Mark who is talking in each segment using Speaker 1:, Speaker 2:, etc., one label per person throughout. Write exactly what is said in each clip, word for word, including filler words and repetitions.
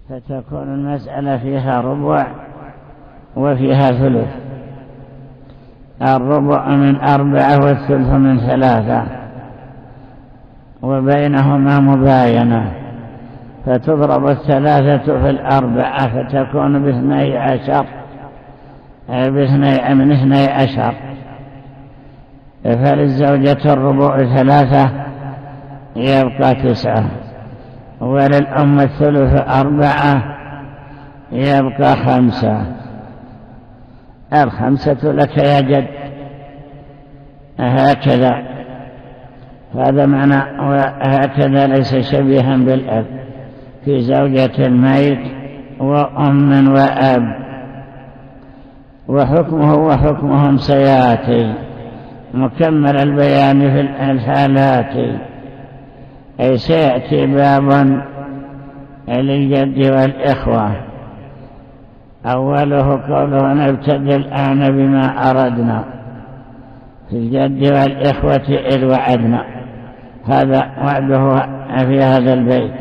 Speaker 1: فتكون المسألة فيها ربع وفيها ثلث. الربع من أربعة والثلث من ثلاثة، وبينهما مباينة، فتضرب الثلاثة في الأربعة فتكون باثني عشر باثني من اثني عشر. فللزوجة الربع ثلاثة يبقى تسعة، وللأم الثلث أربعة يبقى خمسة. الخمسة لك يا جد، هكذا. هذا معنى وهكذا ليس شبيها بالأب في زوجة الميت وأم وأب. وحكمه وحكمهم سيأتي مكمل البيان في الحالات، أي سيأتي باب للجد والإخوة. أوله قوله نبتدي الآن بما أردنا في الجد والإخوة إذ وعدنا، هذا وعده في هذا البيت.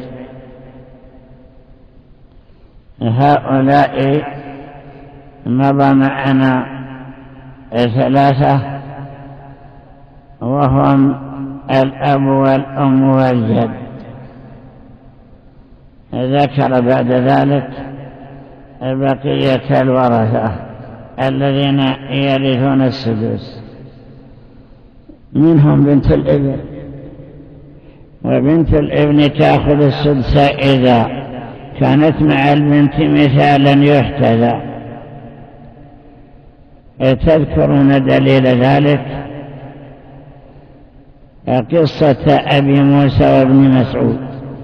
Speaker 1: هؤلاء مضى معنا ثلاثة، وهم الأب والأم والجد. ذكر بعد ذلك بقية الورثة الذين يرثون السدس، منهم بنت الابن، وبنت الابن تأخذ السدس إذا كانت مع البنت مثالا يحتذى. تذكرون دليل ذلك قصة أبي موسى وابن مسعود.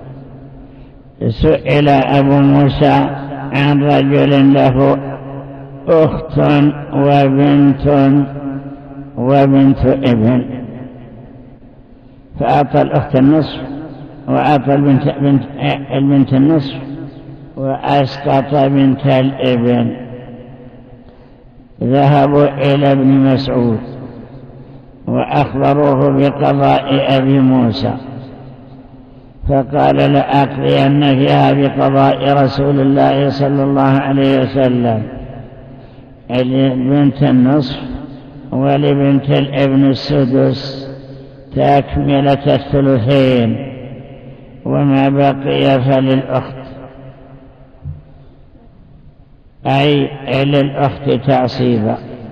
Speaker 1: سئل أبو موسى عن رجل له أخت وبنت وبنت ابن، فأعطى الأخت النصف وأعطى البنت, بنت البنت النصف وأسقط بنت الابن. ذهبوا إلى ابن مسعود وأخبروه بقضاء أبي موسى، فقال لأقضين فيها بقضاء رسول الله صلى الله عليه وسلم، لبنت النصف ولبنت الابن السدس تكملة الثلثين، وما بقي فللأخت، أي للأخت تعصيبا.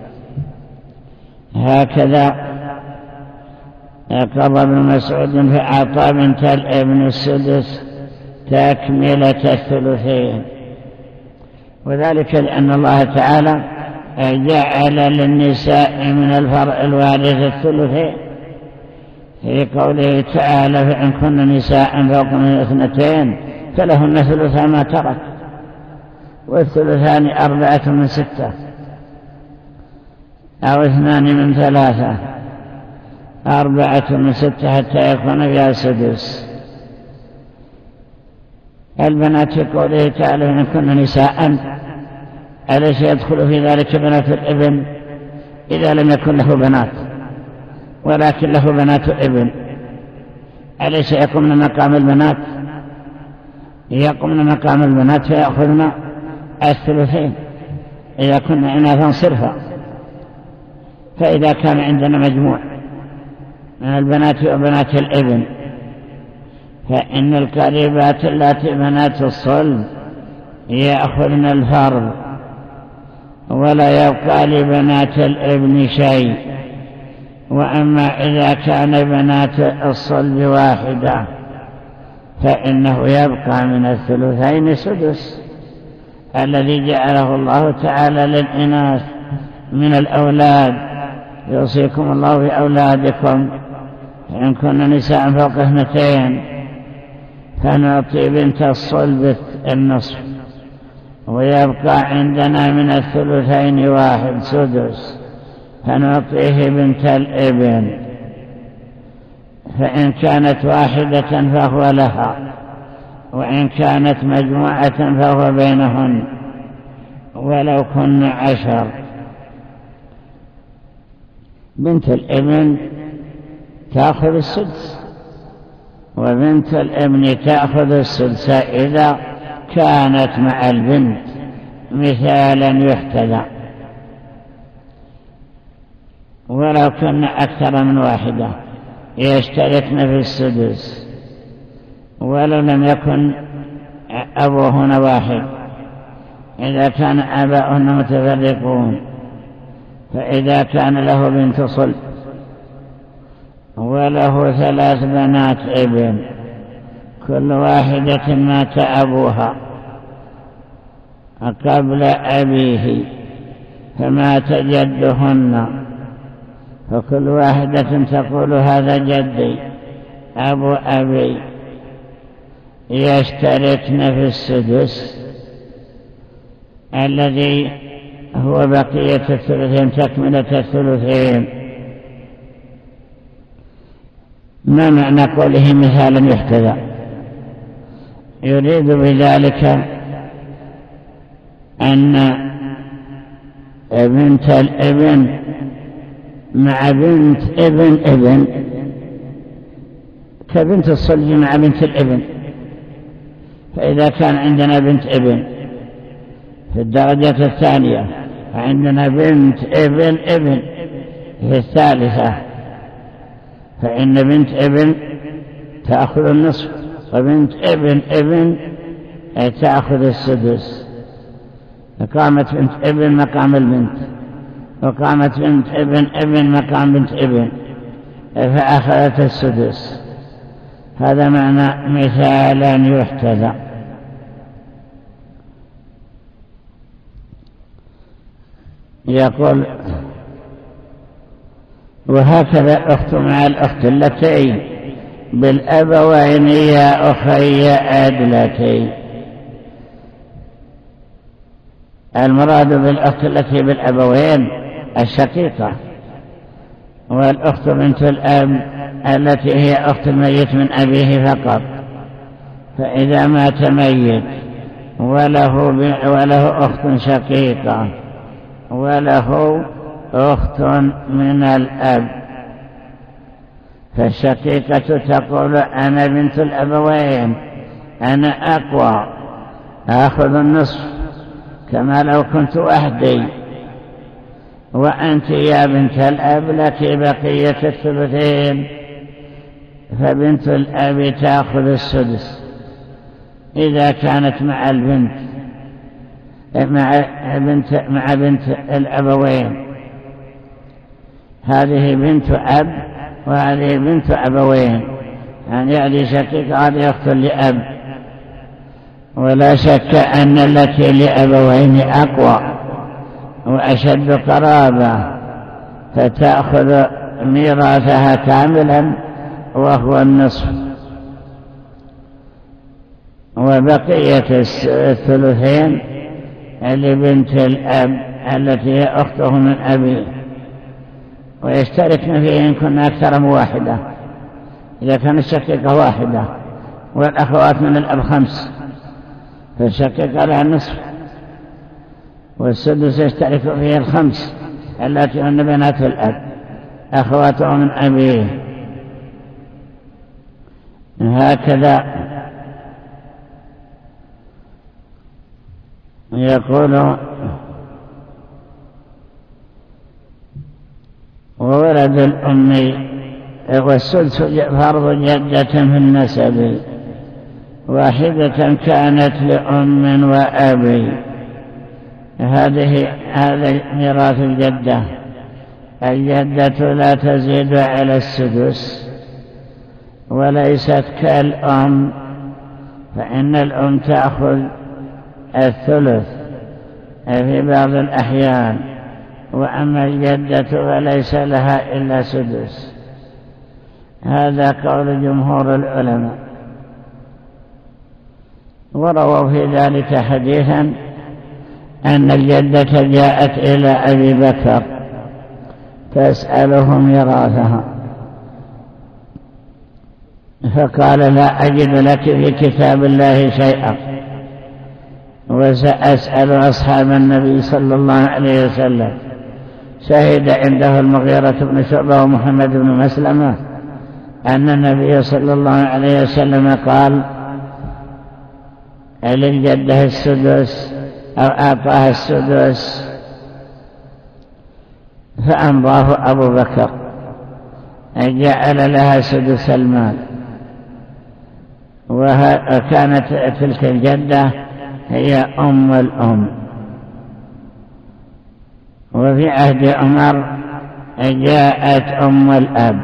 Speaker 1: هكذا قضى ابن مسعود فأعطى بنت الابن السدس تكملة الثلثين، وذلك لأن الله تعالى جعل للنساء من الفرع الوارث الثلثين في قوله تعالى فإن كن نساء فوق من اثنتين فلهن ثلثا ما ترك، والثلثان أربعة من ستة أو اثنان من ثلاثة، أربعة من ستة حتى يكون فيها سدس. البنات في قوله تعالى إن كن نساء، أليس يدخل في ذلك بنات الابن إذا لم يكن له بنات ولكن له بنات ابن؟ أليس يقومن مقام البنات؟ يقومن مقام البنات فيأخذن الثلثين إذا كنا إناثا صرفا. فإذا كان عندنا مجموع من البنات وبنات الابن، فإن القريبات اللاتي بنات الصلب يأخذن الفرض، ولا يبقى لبنات الابن شيء. وأما إذا كان بنات الصلب واحدة فإنه يبقى من الثلثين سدس الذي جعله الله تعالى للإناث من الأولاد. يوصيكم الله في أولادكم إن كن نساء فوق اثنتين فنعطي بنت الصلب النصف، ويبقى عندنا من الثلثين واحد سدس فنعطيه بنت الابن. فإن كانت واحدة فهو لها، وإن كانت مجموعة فهو بينهن ولو كن عشر. بنت الابن تأخذ السدس، وبنت الابن تأخذ السدس إذا كانت مع البنت مثالا يحتذى، ولو كن أكثر من واحدة يشتركن في السدس ولو لم يكن أبوهن واحد، إذا كان آباؤهن متفرقون. فإذا كان له بنت صلب وله ثلاث بنات ابن كل واحدة مات أبوها قبل أبيه فمات جدهن، فكل واحدة تقول هذا جدي أبو أبي، يشتركن في السدس الذي هو بقية الثلثين تكملة الثلثين. ما معنى قوله مثالا يحتذى؟ يريد بذلك أن بنت الابن مع بنت ابن ابن كبنت الصلب مع بنت الابن. فإذا كان عندنا بنت ابن في الدرجة الثانية وعندنا بنت ابن ابن في الثالثة، فإن بنت ابن تأخذ النصف وبنت ابن ابن تأخذ السدس. فقامت بنت ابن مقام البنت، وقامت بنت ابن ابن مقام بنت ابن، فأخذت السدس. هذا معنى مثالا يحتذى. يقول وهكذا الأخت مع الأخت التي بالأبوين يا أخي أدلتي. المراد بالأخت التي بالأبوين الشقيقة، والأخت بنت الأب التي هي أخت الميت من أبيه فقط. فإذا مات ميت وله, وله أخت شقيقة وله أخت من الأب، فالشقيقة تقول أنا بنت الأبوين أنا أقوى، أخذ النصف كما لو كنت وحدي، وأنت يا بنت الأب لك بقية الثلثين، فبنت الأب تأخذ السدس إذا كانت مع البنت مع بنت, مع بنت الأبوين. هذه بنت أب وهذه بنت أبوين، يعني هذه شقيقة هذه أخت لأب. ولا شك أن التي لأبوين أقوى وأشد قرابة، فتأخذ ميراثها كاملا وهو النصف، وبقية الثلثين لبنت الأب التي هي أخته من أبيه، ويشتركن فيه إن كنا أكثر من واحدة. إذا كانت الشقيقة واحدة والأخوات من الأب خمس، فالشقيقة لها النصف، والسدس يشترك فيه الخمس التي هن بنات الأب أخواته من أبيه. هكذا يقول وولد الأم والسدس فرض جدة في النسب، واحدة كانت لأم وأبي. هذه هذا ميراث الجدة. الجدة لا تزيد على السدس وليست كالأم، فإن الأم تأخذ الثلث في بعض الأحيان، وأما الجدة فليس لها إلا سدس. هذا قول جمهور العلماء. ورووا في ذلك حديثا أن الجدة جاءت إلى أبي بكر تسأله ميراثها، فقال لا أجد لك في كتاب الله شيئا، وسأسأل أصحاب النبي صلى الله عليه وسلم. شهد عنده المغيرة بن شعبة ومحمد بن مسلمة أن النبي صلى الله عليه وسلم قال للجدة السدس أو أعطاها السدس فأمضاه أبو بكر جعل لها سدس المال. وكانت تلك الجدة هي أم الأم. وفي عهد عمر جاءت أم الأب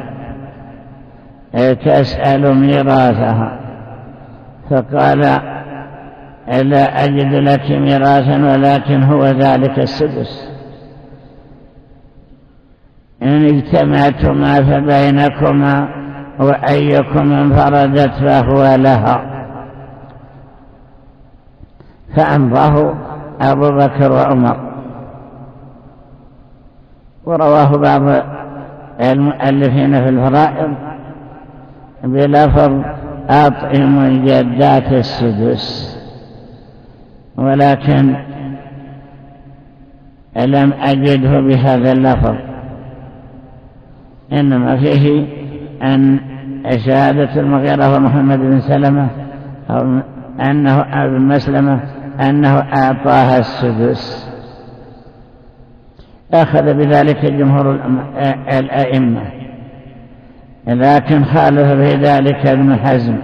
Speaker 1: تسأل ميراثها فقال لا أجد لك ميراثا ولكن هو ذلك السدس، إن اجتمعتما فبينكما وأيكم انفردت فهو لها. فأمضاه أبو بكر وعمر. ورواه بعض المؤلفين في الفرائض بلفظ أطعم الجدات السدس، ولكن لم أجده بهذا اللفظ، إنما فيه أن شهادة المغيرة ومحمد بن سلمة أو أنه أبو مسلمة أنه أعطاها السدس. أخذ بذلك جمهور الأئمة، لكن خالف في ذلك ابن حزم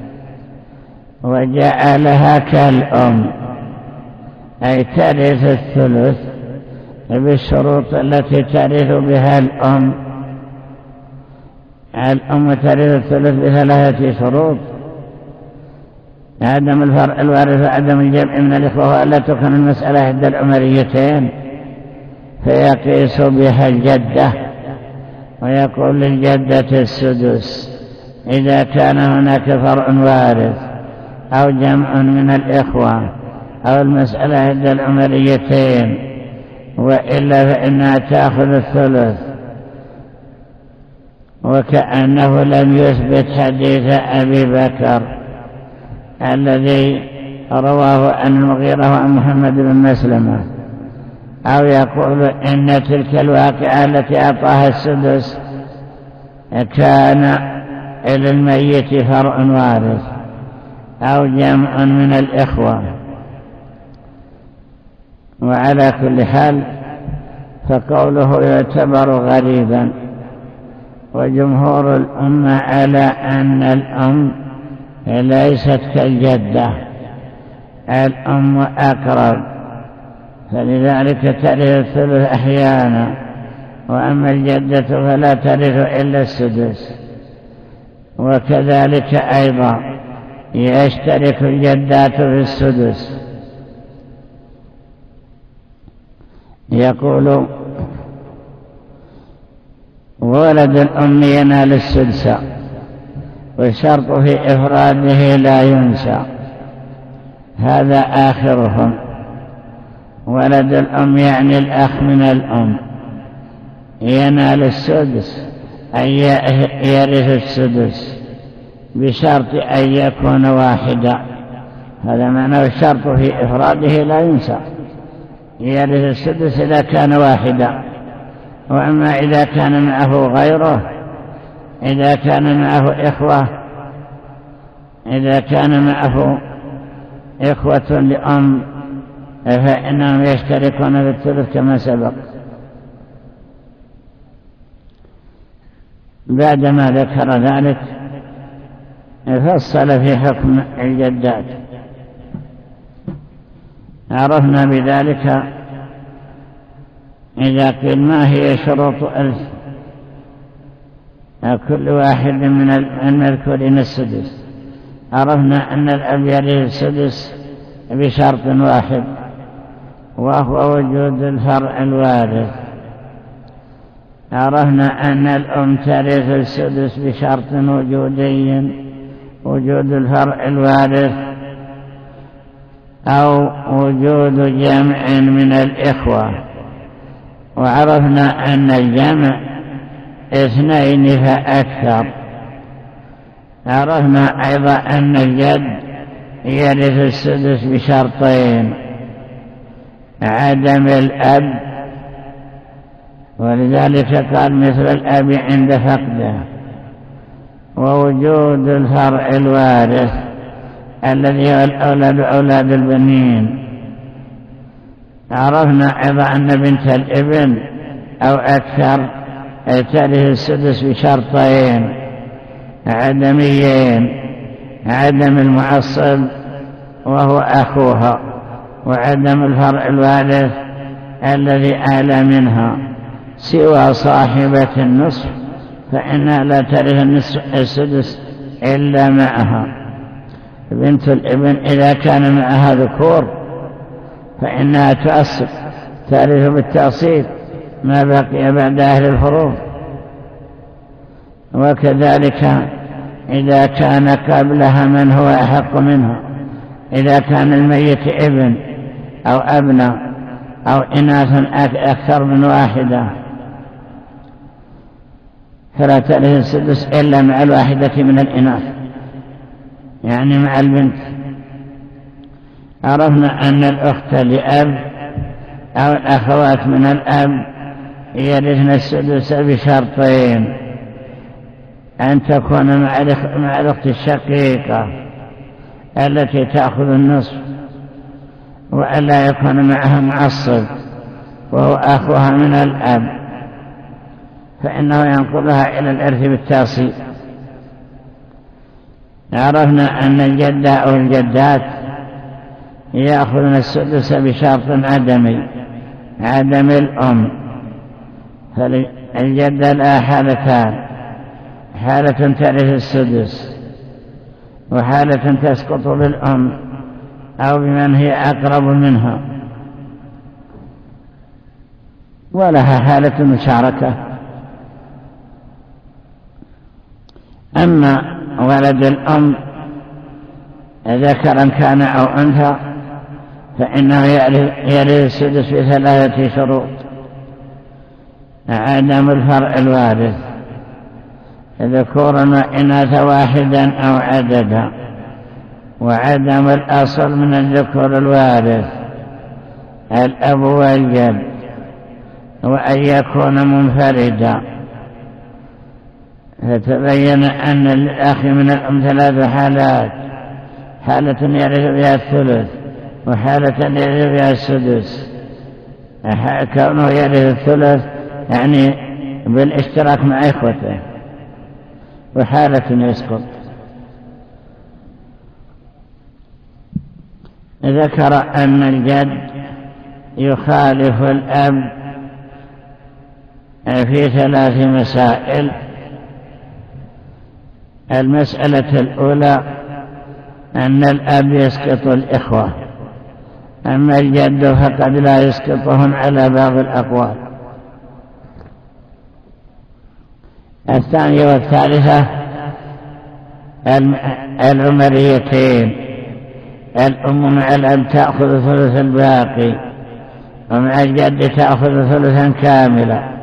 Speaker 1: وجعلها كالأم، أي ترث الثلث بالشروط التي ترث بها الأم. الأم ترث الثلث بثلاثة شروط: عدم الفرع الوارث وعدم الجمع من الإخوة وألا تكون المسألة إحدى العمريتين، فيقيس بها الجدة ويقول للجدة السدس إذا كان هناك فرع وارث أو جمع من الإخوة أو المسألة إحدى العمريتين، وإلا فإنها تأخذ الثلث. وكأنه لم يثبت حديث أبي بكر الذي رواه عن المغيرة وعن محمد بن مسلمة، أو يقول إن تلك الواقعة التي أعطاها السدس كان إلى الميت فرع وارث أو جمع من الإخوة. وعلى كل حال فقوله يعتبر غريبا، وجمهور الأمة على أن الأم ليست كالجدة، الأم أقرب، فلذلك ترث الثلث أحيانا، وأما الجدة فلا ترث إلا السدس. وكذلك أيضا يشترك الجدات في السدس. يقول ولد الأم ينال السدس، والشرط في إفراده لا ينسى. هذا آخرهم. ولد الأم يعني الأخ من الأم ينال السدس أي يرث السدس بشرط أن يكون واحدا. هذا معنى الشرط في إفراده لا ينسى، يرث السدس إذا كان واحدا. وأما إذا كان معه غيره، إذا كان معه إخوة، إذا كان معه إخوة لأم فإنهم يشتركون في الثلث كما سبق. بعدما ذكر ذلك فصل في حكم الجدات. عرفنا بذلك إذا قيل ما هي شروط إرث كل واحد من المذكورين السدس، عرفنا أن الأب يرث السدس بشرط واحد، وهو وجود الفرع الوارث. عرفنا أن الأم ترث السدس بشرط وجودي، وجود الفرع الوارث أو وجود جمع من الإخوة. وعرفنا أن الجمع اثنين فأكثر. عرفنا أيضا أن الجد يرث السدس بشرطين: عدم الأب، ولذلك قال مثل الأب عند فقده، ووجود الفرع الوارث الذي هو الأولاد أولاد البنين. عرفنا أيضا أن بنت الابن أو أكثر ترث السدس بشرطين عدميين: عدم المعصب وهو أخوها، وعدم الفرع الوارث الذي آل منها، سوى صاحبة النصف فإنها لا ترث السدس إلا معها. بنت الابن إذا كان معها ذكور فإنها تؤصل ترث بالتأصيل ما بقي بعد أهل الفروض. وكذلك إذا كان قبلها من هو أحق منها، إذا كان الميت ابن أو أبناء أو إناث أكثر من واحدة فلا ترث السدس إلا مع الواحدة من الإناث، يعني مع البنت. عرفنا أن الأخت لأب أو الأخوات من الأب يرثن السدس بشرطين: أن تكون مع الأخت الشقيقة التي تأخذ النصف، وألا يكون معها معصب وهو أخوها من الأب، فإنه ينقلها إلى الإرث بالتأصيل. عرفنا أن الجدة أو الجدات يأخذن السدس بشرط عدمي: عدم الأم. فالجدة لها حالتان: حالة ترث السدس، وحالة تسقط بالأم أو بمن هي أقرب منها، ولها حالة مشاركة. أما ولد الأم ذكرا كان أو أنثى فإنه يرث السدس بثلاثة شروط: عدم الفرع الوارث، ذكورا وإناث واحدا أو عددا، وعدم الأصل من الذكور الوارث الأب والجد، وأن يكون منفردا. فتبين أن للأخ من الأم ثلاث حالات: حالة يرث بها الثلث، وحالة يرث بها السدس. كونه يرث الثلث يعني بالاشتراك مع إخوته، وحالة يسقط. ذكر أن الجد يخالف الأب في ثلاث مسائل. المسألة الأولى أن الأب يسقط الإخوة، أما الجد فقد لا يسقطهم على بعض الأقوال. الثانية والثالثة العمريتين: الأم مع الأب تأخذ ثلث الباقي، ومع الجد تأخذ ثلثا كاملا،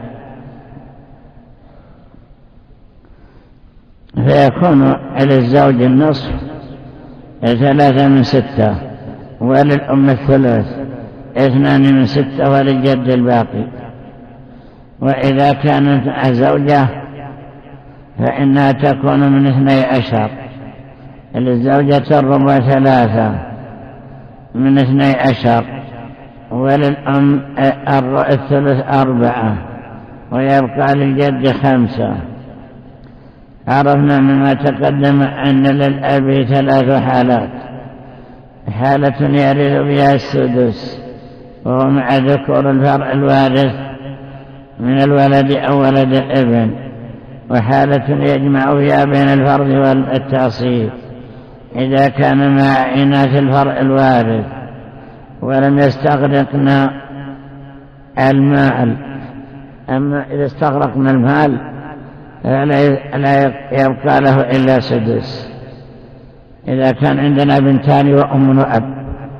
Speaker 1: فيكون للزوج النصف ثلاثة من ستة، وللأم الثلث اثنان من ستة، وللجد الباقي. وإذا كانت زوجة فإنها تكون من اثني عشر، للزوجة الربع ثلاثة من اثني عشر، وللأم الثلث أربعة، ويبقى للجد خمسة. عرفنا مما تقدم أن للأب ثلاث حالات: حالة يرث بها السدس وهو مع ذكور الفرع الوارث من الولد أو ولد الابن، وحالة يجمع فيها بين الفرض والتأصيل إذا كان مع إناث الفرع الوارث ولم يستغرقنا المال. أما إذا استغرقنا المال لا يبقى له إلا سدس. إذا كان عندنا بنتان وأم وأب،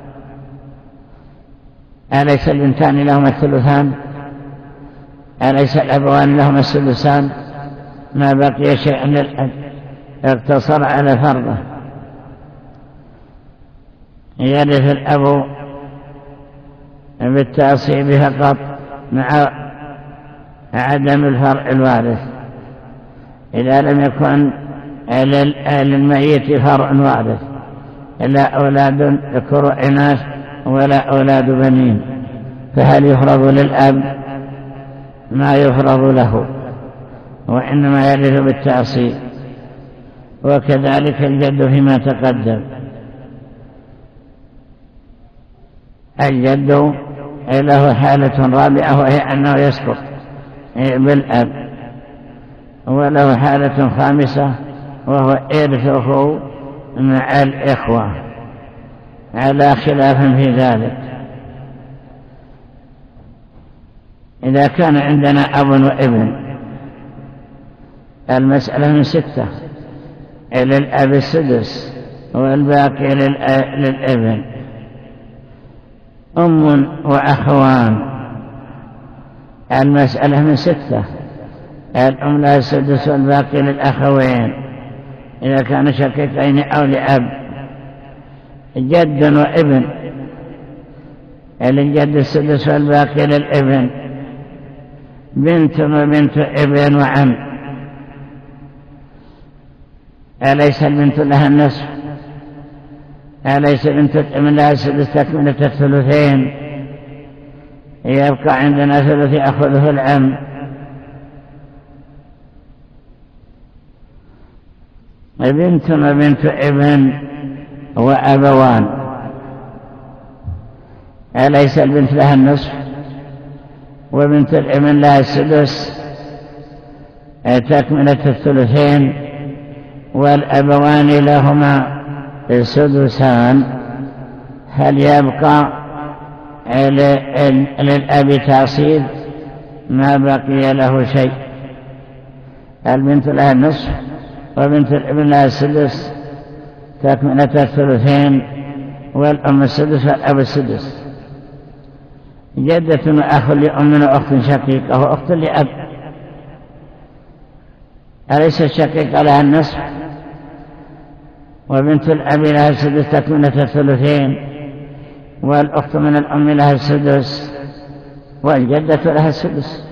Speaker 1: أليس البنتان لهما الثلثان؟ أليس الأبوان لهما السدسان؟ ما بقي شيء للأب، اقتصر على فرضه. يرث الأب بالتعصيب فقط مع عدم الفرع الوارث إذا لم يكن للميت فرع وارث، لا أولاد ذكر إناث ولا أولاد بنين، فهل يفرض للأب؟ ما يفرض له، وإنما يرث بالتعصيب. وكذلك الجد فيما تقدم، الجد له حالة رابعة وهي أنه يسقط بالأب، وله حالة خامسة وهو إرثه مع الإخوة على خلاف في ذلك. إذا كان عندنا أب وابن المسألة من ستة، للأب السدس والباقي للابن. أم وأخوان المسألة من ستة، الأم لها السدس والباقي للأخوين إذا كان شقيقين أو لأب. جد وابن للجد السدس والباقي للابن. بنت وبنت ابن وعم، أليس البنت لها النصف؟ أليس بنت الابن لها السدس تكملة الثلثين؟ يبقى عندنا ثلث يأخذه العم. بنت وبنت ابن وأبوان، أليس البنت لها النصف وبنت الابن لها السدس تكملة الثلثين، والأبوان لهما السدسان؟ هل يبقى للأب تعصيب؟ ما بقي له شيء. البنت لها النصف وبنت الابن لها السدس تكملة الثلثين، والأم السدس والأب السدس. جدة وأخ لأم وأخت شقيقة وأخت لأب، أليس الشقيقة لها النصف وبنت الأب لها السدس تكملة الثلثين، والأخت من الأم لها السدس، والجدة لها السدس.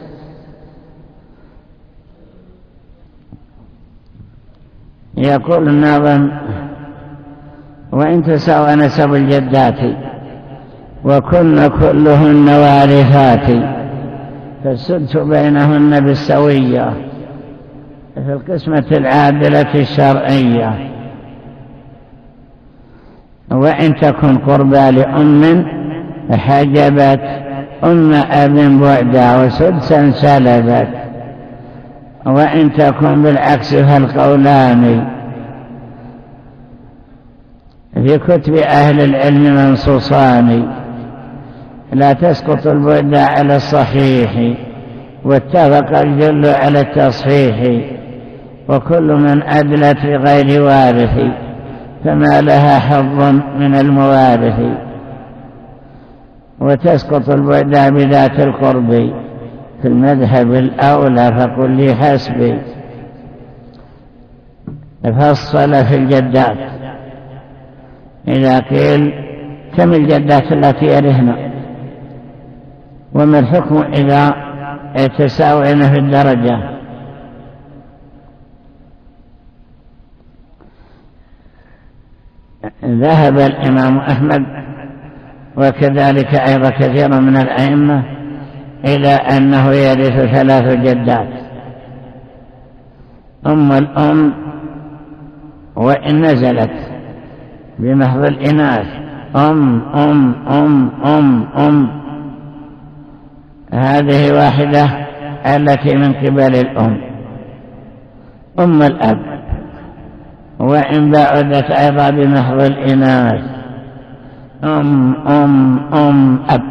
Speaker 1: يقول الناظم: وإن تساوى نسب الجدات وكن كلهن وارثات فالسدس بينهن بالسوية في القسمة العادلة الشرعية. وإن تكن قربى لأم حجبت أم أب بعدا وسدسا سلبت. وإن تكن بالعكس فالقولان في كتب أهل العلم منصوصان. لا تسقط البعد على الصحيح واتفق الجل على التصحيح. وكل من أدلت بغير وارث فما لها حظ من الموارث. وتسقط البعد بذات القرب في المذهب الأولى فقل لي حسبي. فصل في الجدات، إذا قيل كم الجدات التي يرثن، وما الحكم إذا تساوين في الدرجة. ذهب الإمام أحمد وكذلك أيضا كثير من الأئمة إلى أنه يرث ثلاث جدات: أم الأم وإن نزلت بمحض الإناث، أم أم أم أم أم هذه واحدة التي من قبل الأم. أم الأب وإن بعدت أيضا بمحض الإناث، أم أم أم أب،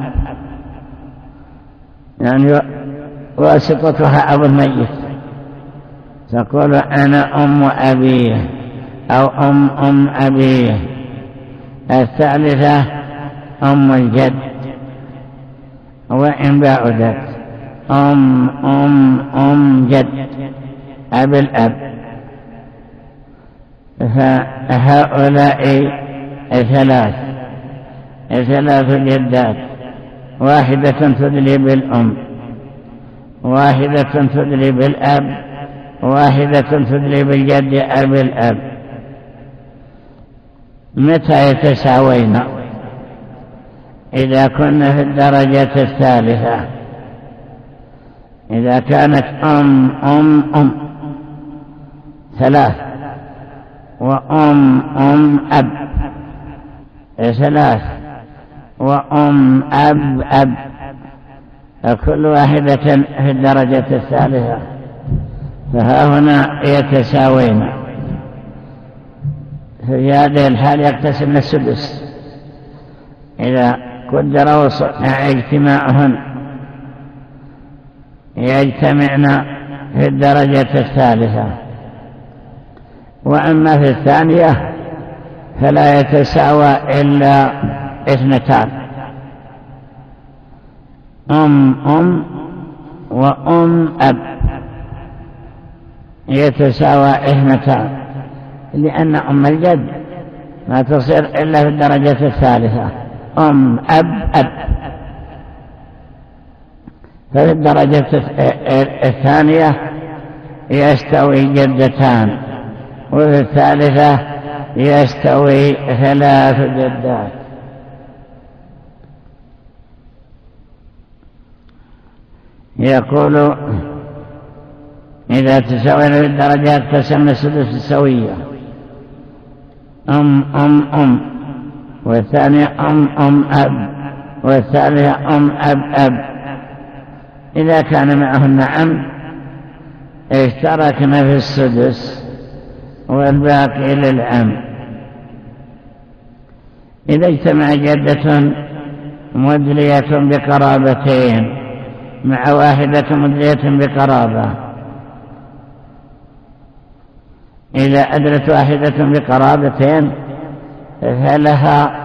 Speaker 1: يعني واسطتها أبو الميت، تقول أنا أم أبيه أو أم أم أبيه. الثالثة أم الجد وإن بعدت، أم أم أم جد أبي الأب. فهؤلاء ثلاث ثلاث جدات: واحدة تدلي بالأم، واحدة تدلي بالأب، واحدة تدلي بالجد أبي الأب. متى يتساوين؟ إذا كنا في الدرجة الثالثة، إذا كانت أم أم أم ثلاث، وأم أم أب ثلاث، وأم أب أب، كل واحدة في الدرجة الثالثة، فها هنا يتساوين. في هذه الحال يقتسم السدس إذا قدر اجتماعهن، يجتمعن في الدرجة الثالثة. وأما في الثانية فلا يتساوى إلا اثنتان، أم أم وأم أب يتساوى اثنتان، لأن أم الجد ما تصير إلا في الدرجة الثالثة، أم أب أب. ففي الدرجة الثانية يستوي جدتان، وفي الثالثة يستوي ثلاث جدات. يقول إذا تساوينا في الدرجات قسمنا السدس السوية، أم أم أم، والثانية أم أم أب، والثالثة أم أب أب. إذا كان معهن عم اشتركنا في السدس والباقي للعم. إذا اجتمع جدة مدلية بقرابتين مع واحدة مدلية بقرابة، إذا أدرت واحدة بقرابتين فلها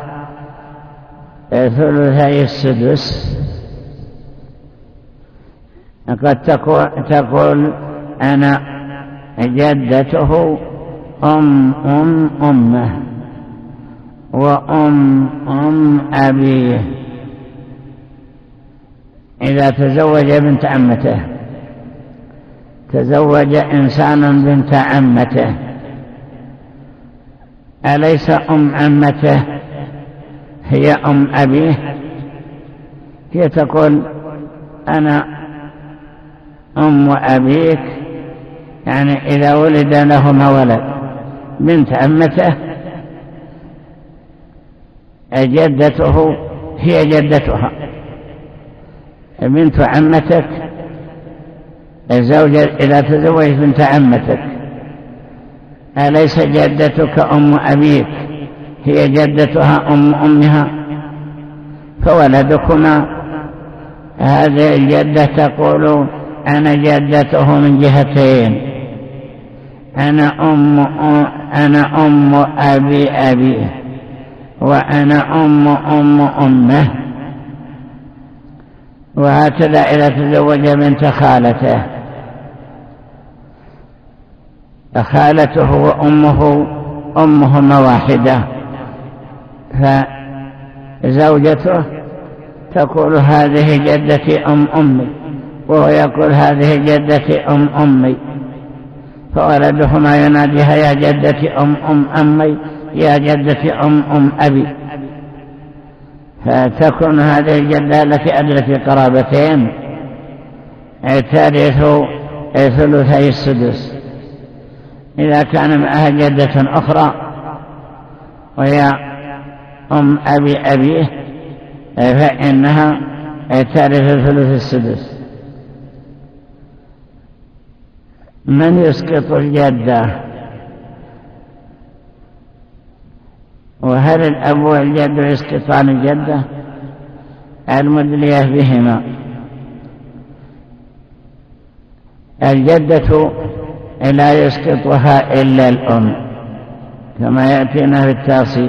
Speaker 1: ثلثي السدس. قد تقول أنا جدته أم أم أمه وأم أم أبيه. إذا تزوج بنت عمته، تزوج إنسان بنت عمته، أليس أم عمته هي أم أبيه؟ هي تقول أنا أم أبيك، يعني إذا ولد لهما ولد بنت عمته جدته هي جدتها. بنت عمتك الزوجة إذا تزوجت بنت عمتك أليس جدتك أم أبيك هي جدتها أم أمها؟ فولدكما هذه الجدة تقول أنا جدته من جهتين، أنا أم أنا أم أبي أبيه، وأنا أم أم أمه. وهكذا إذا تزوج بنت خالته، خالته وأمه أمهما واحدة، فزوجته تقول هذه جدتي أم أمي، وهو يقول هذه جدتي أم أمي، فولدهما يناديها يا جدتي أم أم أمي، يا جدتي أم أم أبي. فتكون هذه الجدة التي أدرت قرابتين ترث ثلثي السدس. إذا كان معها جدة أخرى وهي أم أبي أبيه فإنها ترث ثلث السدس. من يسقط الجدة؟ وهل الأب والجد يسقطان الجدة؟ المدلية بهما. الجدة لا يسقطها إلا الأم كما يأتينا في التاصيل،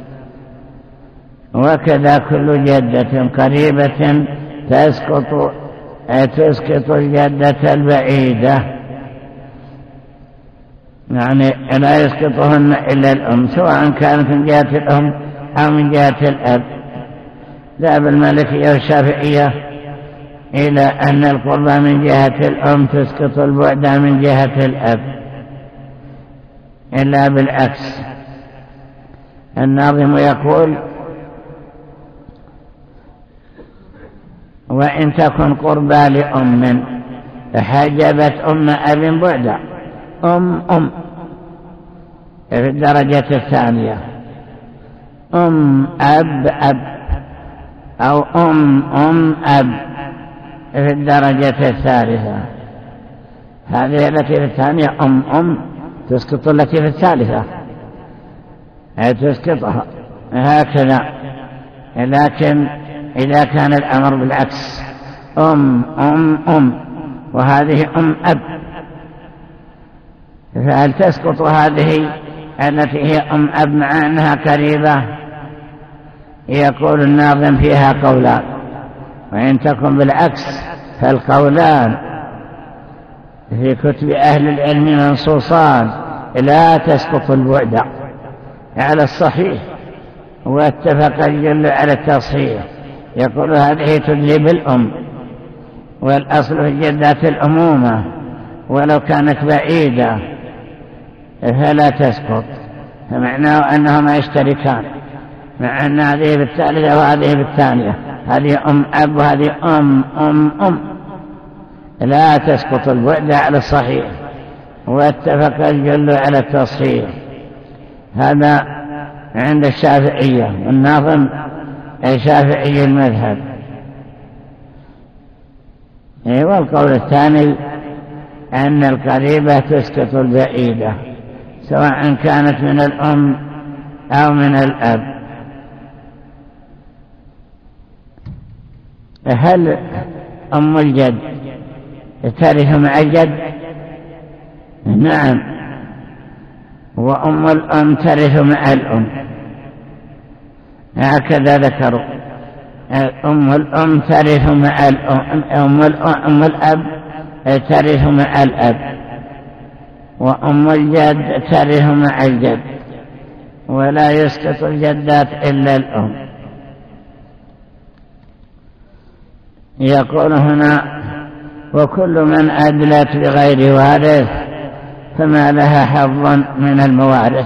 Speaker 1: وكذا كل جدة قريبة تسقط تسقط الجدة البعيدة، يعني لا يسقطهن إلا الأم، سواء كانت من جهة الأم أو من جهة الأب. ذهب المالكية والشافعية إلى أن القربى من جهة الأم تسقط البعد من جهة الأب، إلا بالعكس، الناظم يقول: وإن تكن قربى لأم حجبت أم أب بعدا. أم أم في الدرجة الثانية، أم أب أب، أو أم أم أب في الدرجة الثالثة. هذه التي في الثانية أم أم تسقط التي في الثالثة، تسقطها هكذا. لكن إذا كان الأمر بالعكس، أم أم أم وهذه أم أب، فهل تسقط هذه التي هي أم أب مع أنها قريبة؟ يقول الناظم: فيها قولان، وإن تكن بالعكس فالقولان في كتب أهل العلم منصوصان لا تسقط البعد على الصحيح، واتفق الجل على التصحيح. يقول: هذه تدلي بالأم، والأصل في الجدات الأمومة، ولو كانت بعيدة فلا تسقط، فمعناه أنهما يشتركان، مع أن هذه بالثالثة وهذه بالثانية، هذه أم أب وهذه أم أم أم، لا تسقط البعد على الصحيح، واتفق الجل على التصحيح. هذا عند الشافعية، والناظم شافعي المذهب. والقول الثاني أن القريبة تسقط البعيدة، سواء كانت من الأم أو من الأب. هل أم الجد ترث مع الجد؟ نعم، وأم الأم ترث مع الأم، هكذا ذكروا. أم الأم ترث مع الأم، أم الأب ترث مع الأب، وأم الجد ترث مع الجد، ولا يسقط الجدات إلا الأم. يقول هنا: وكل من أدلت بغير وارث فما لها حظ من الموارث.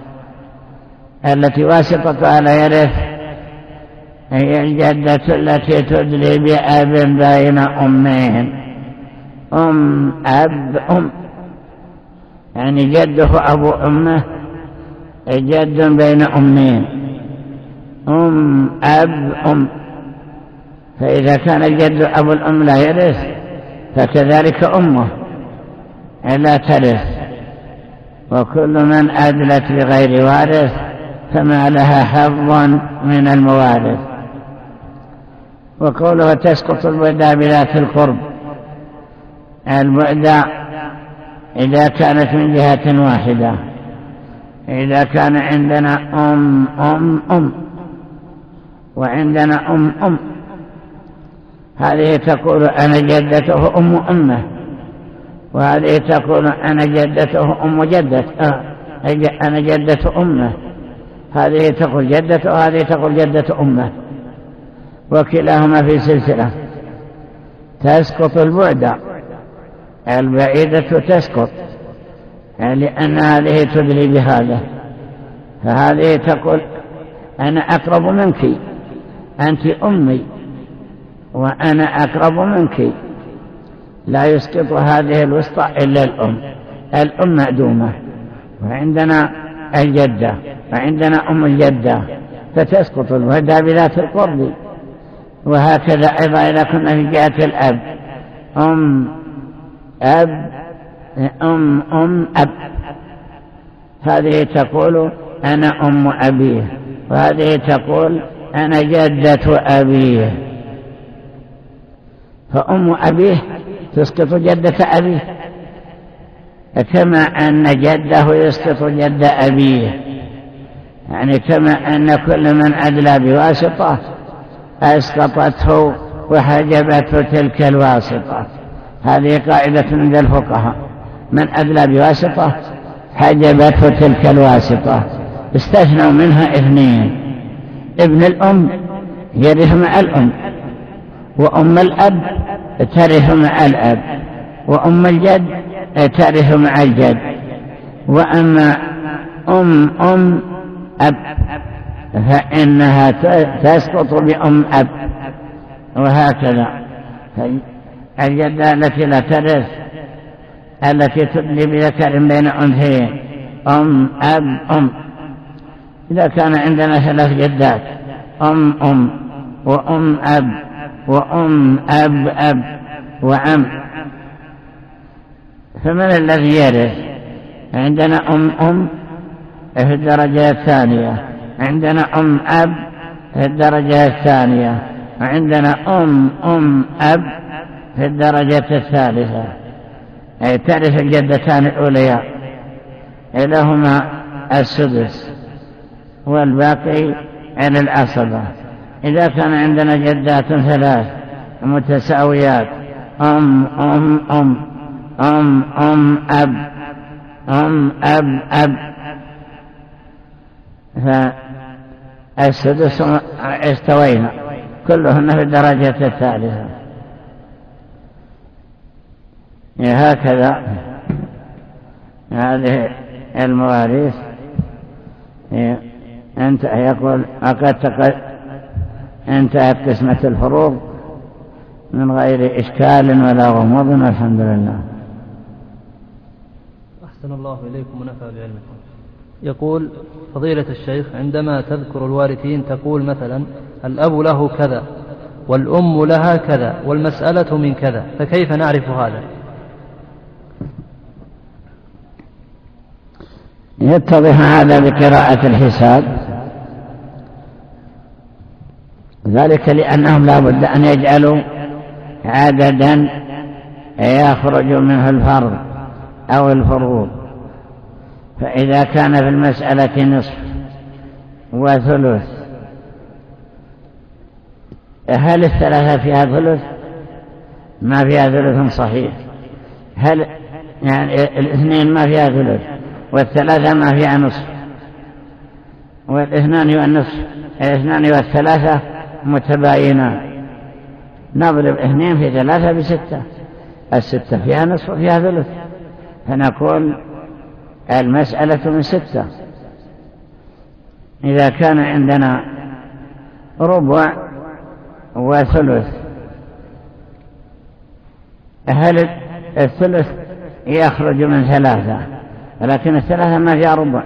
Speaker 1: التي واسطتها لا يرث هي الجدة التي تدلي بأب بين أمين، أم أب أم، يعني جده أبو أمه، جد بين أمين، أم أب أم. فإذا كان الجد أبو الأم لا يرث، فكذلك أمه لا ترث. وكل من أدلت بغير وارث فما لها حظ من الموارث. وقوله: تسقط البعد بذات القرب، البعد إذا كانت من جهة واحدة. إذا كان عندنا أم أم أم وعندنا أم أم، هذه تقول أنا جدته أم أمه، وهذه تقول أنا جدته أم جدة، أنا جدة أمه. هذه تقول جدته وهذه تقول جدة أمه، وكلاهما في سلسلة. تسقط البعد، البعيدة تسقط، لأن هذه تدري بهذا. فهذه تقول أنا أقرب منك، أنت أمي وأنا أقرب منك. لا يسقط هذه الوسطى إلا الأم. الأم معدومة، وعندنا الجدة وعندنا أم الجدة، فتسقط البعد بذات القرب. وهكذا أيضا إذا كنا في جهة الأب، أم أب أم أم أب، هذه تقول أنا أم أبيه، وهذه تقول أنا جدة أبيه. فأم أبيه تسقط جدة أبيه، كما أن جده يسقط جد أبيه، يعني كما أن كل من أدلى بواسطة أسقطته وحجبته تلك الواسطة. هذه قاعدة عند الفقهاء: من أدلى بواسطة حجبته تلك الواسطة. استثنوا منها اثنين: ابن الأم يرث مع الأم، وأم الأب ترث مع الأب، وأم الجد ترث مع الجد. وأما أم أم أب فإنها تسقط بأم أب، وهكذا الجدة التي لا ترث التي تدلي بذكر بين أنثيين أم أب أم. إذا كان عندنا ثلاث جدات أم أم وأم أب وأم أب أب وعم، فمن الذي يرث؟ عندنا أم أم في الدرجة الثانية، عندنا أم أب في الدرجة الثانية، وعندنا أم أم أب في الدرجة الثالثة. أي تعرف الجدتان الأولياء لهما السدس والباقي على العصبة. إذا كان عندنا جدات ثلاث متساويات أم أم أم أم أم أب أم أب أب، فالسدس استوينا كلهن في الدرجة الثالثة. هكذا هذه المواريث. أنت يقول أقد انتهت قسمة الفروض من غير إشكال ولا غموض، الحمد لله.
Speaker 2: أحسن الله إليكم ونفع بعلمكم. يقول فضيلة الشيخ، عندما تذكر الوارثين تقول مثلا الأب له كذا والأم لها كذا والمسألة من كذا، فكيف نعرف هذا؟
Speaker 1: يتضح هذا بقراءة الحساب، ذلك لأنهم لا بد أن يجعلوا عددا يخرج منه الفرض أو الفروض. فإذا كان في المسألة نصف وثلث، هل الثلاثة فيها ثلث؟ ما فيها ثلث صحيح. هل يعني الاثنين ما فيها ثلث والثلاثة ما فيها نصف، والاثنان والنصف الاثنان والثلاثة متباينان، نضرب اثنين في ثلاثة بستة، الستة فيها نصف وفيها ثلث، فنقول المسألة من ستة. إذا كان عندنا ربع وثلث، هل الثلث يخرج من ثلاثة؟ ولكن الثلاثة ما فيها ربع،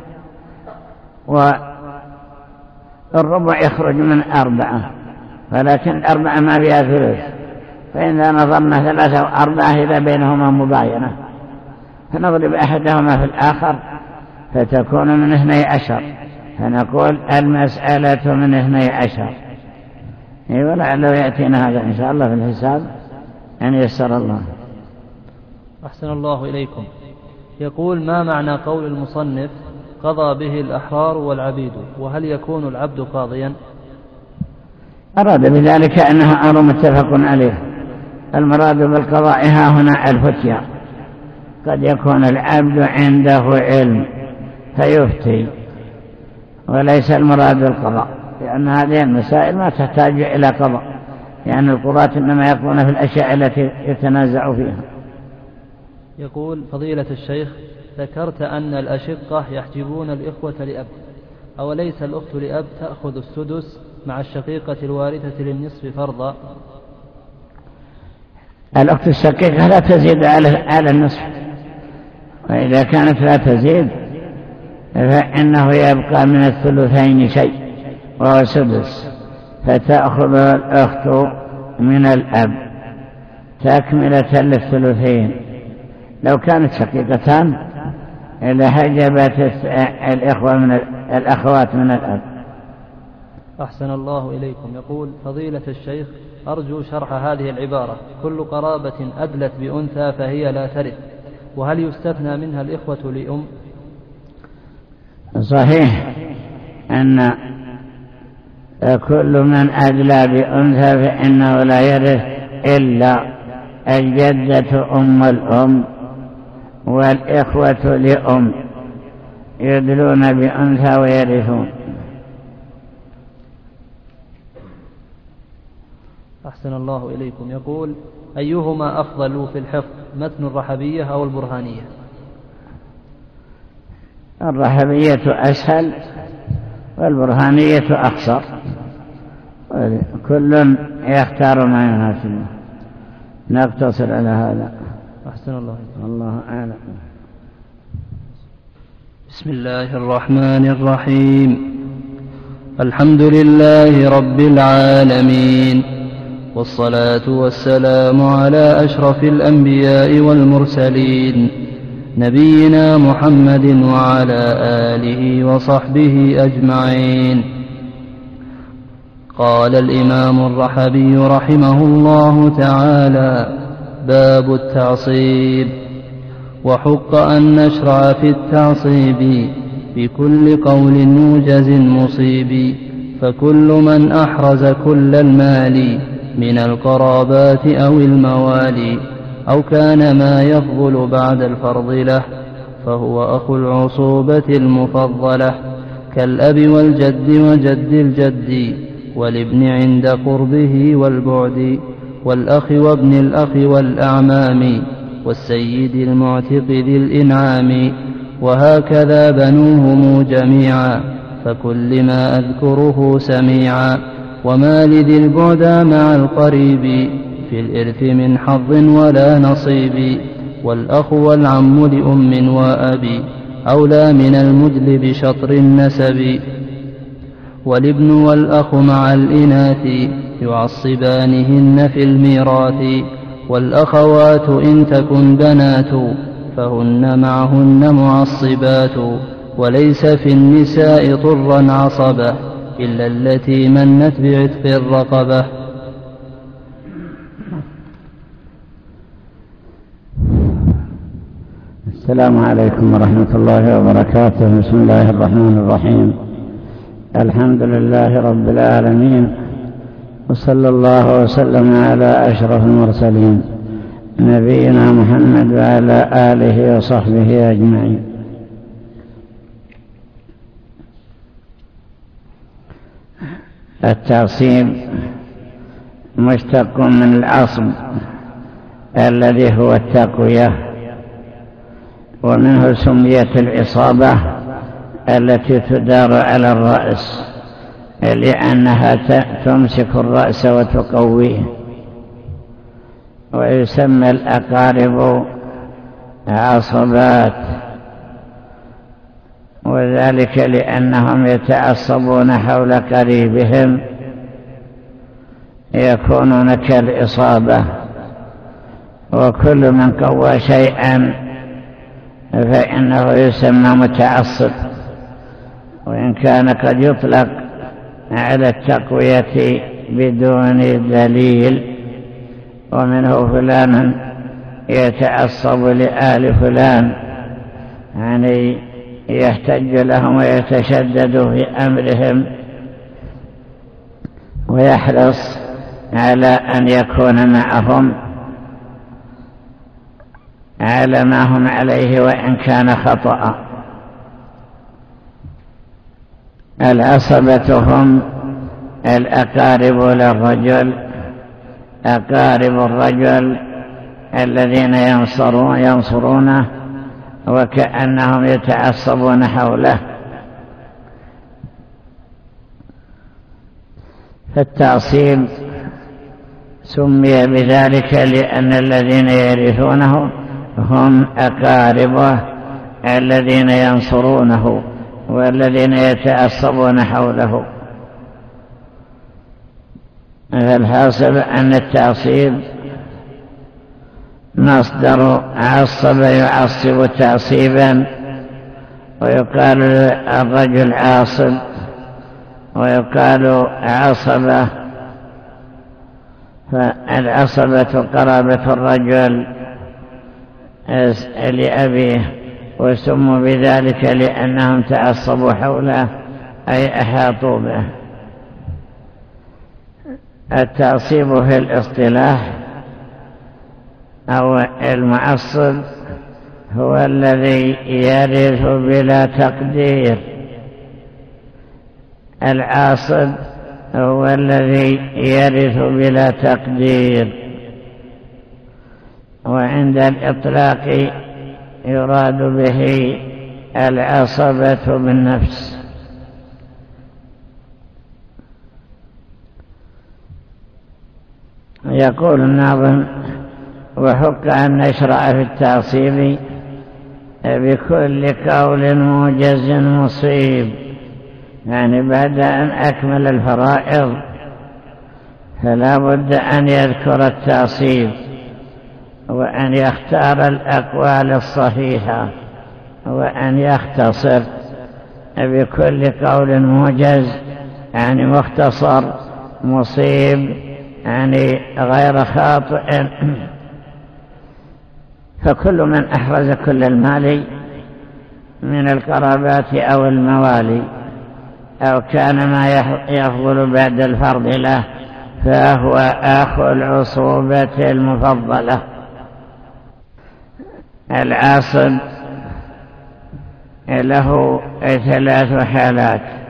Speaker 1: والربع يخرج من أربعة، ولكن الأربعة ما فيها ثلث. فإذا نظرنا ثلاثة وأربعة إذا بينهما مباينة، فنضرب أحدهما في الآخر فتكون من اثني عشر، فنقول المسألة من اثني عشر. ولعله يأتينا هذا إن شاء الله في الحساب أن يسر الله.
Speaker 2: أحسن الله إليكم. يقول ما معنى قول المصنف قضى به الأحرار والعبيد، وهل يكون العبد قاضيا؟
Speaker 1: أراد بذلك أنه أمر متفق عليه. المراد بالقضاء ها هنا الفتيا، قد يكون العبد عنده علم فيفتي، وليس المراد القضاء، لأن هذه المسائل ما تحتاج إلى قضاء، لأن القضاة إنما يقضون في الأشياء التي يتنازع فيها.
Speaker 2: يقول فضيلة الشيخ، ذكرت أن الأشقة يحجبون الإخوة لأب، أوليس الأخت لأب تأخذ السدس مع الشقيقة الوارثة للنصف فرضا؟
Speaker 1: الأخت الشقيقة لا تزيد على النصف، وإذا كانت لا تزيد فإنه يبقى من الثلثين شيء وهو سدس، فتأخذ الأخت من الأب تكملة للثلثين. لو كانت شقيقتان لحجبت الإخوة من الأخوات من الأب.
Speaker 2: أحسن الله إليكم. يقول فضيلة الشيخ، أرجو شرح هذه العبارة: كل قرابة أدلت بأنثى فهي لا ترث، وهل يستثنى منها الإخوة لأم؟
Speaker 1: صحيح أن كل من أدلى بأنثى فإنه لا يرث إلا الجدة أم الأم والإخوة لأم يدلون بأنثى ويرثون.
Speaker 2: أحسن الله إليكم. يقول أيهما أفضل في الحفظ، متن الرحبية أو البرهانية؟
Speaker 1: الرحبية أسهل والبرهانية أقصر، كل يختار ما يناسبه. نقتصر على هذا.
Speaker 2: أحسن الله
Speaker 1: الله أعلم.
Speaker 2: بسم الله الرحمن الرحيم. الحمد لله رب العالمين، والصلاة والسلام على أشرف الأنبياء والمرسلين، نبينا محمد وعلى آله وصحبه أجمعين. قال الإمام الرحبي رحمه الله تعالى: باب التعصيب. وحق أن نشرع في التعصيب بكل قول موجز مصيب، فكل من أحرز كل المال من القرابات أو الموالي، أو كان ما يفضل بعد الفرض له، فهو أخو العصوبة المفضلة، كالأب والجد وجد الجد، والابن عند قربه والبعد، والأخ وابن الأخ والأعمام، والسيد المعتق ذي الإنعام، وهكذا بنوهم جميعا، فكل ما أذكره سميعا، وما لذي البعد مع القريب في الإرث من حظ ولا نصيب، والأخ والعم لأم وأبي أولى من المدل بشطر النسب، والابن والأخ مع الإناث يعصبانهن في الميراث، والأخوات إن تكن بنات فهن معهن معصبات، وليس في النساء طرا عصبة إلا التي منت بعتق الرقبة.
Speaker 1: السلام عليكم ورحمة الله وبركاته. بسم الله الرحمن الرحيم. الحمد لله رب العالمين، وصلى الله وسلم على أشرف المرسلين نبينا محمد وعلى آله وصحبه أجمعين. التعصيب مشتق من العصب الذي هو التقوية، ومنه سميت العصابة التي تدار على الرأس لأنها تمسك الرأس وتقويه. ويسمى الأقارب عصبات، وذلك لأنهم يتعصبون حول قريبهم، يكونون كالإصابة. وكل من قوى شيئا فإنه يسمى متعصب، وإن كان قد يطلق على التقوية بدون دليل. ومنه فلان يتعصب لآل فلان، يعني يحتج لهم ويتشدد في أمرهم، ويحرص على أن يكون معهم على ما هم عليه وإن كان خطأ. العصبة هم الأقارب للرجل، أقارب الرجل الذين ينصرون ينصرونه وكأنهم يتعصبون حوله. فالتعصيب سمي بذلك لأن الذين يرثونه هم أقاربه الذين ينصرونه والذين يتعصبون حوله. فالحاصل أن التعصيب مصدر عصب يعصب تعصيبا، ويقال الرجل عاصب، ويقال عصبة. فالعصبة قرابة الرجل لأبيه، وسموا بذلك لأنهم تعصبوا حوله أي أحاطوا به. التعصيب في الاصطلاح أو المعصب هو الذي يرث بلا تقدير، العاصب هو الذي يرث بلا تقدير. وعند الإطلاق يراد به العصبة بالنفس، يقول الناظم: وحق أن نشرع في التعصيب بكل قول موجز مصيب. يعني بعد أن أكمل الفرائض فلا بد أن يذكر التعصيب وأن يختار الأقوال الصحيحة وأن يختصر بكل قول موجز، يعني مختصر، مصيب يعني غير خاطئ. فكل من أحرز كل المال من القرابات أو الموالي أو كان ما يفضل بعد الفرض له فهو أخو العصوبة المفضلة. العاصب له ثلاث حالات: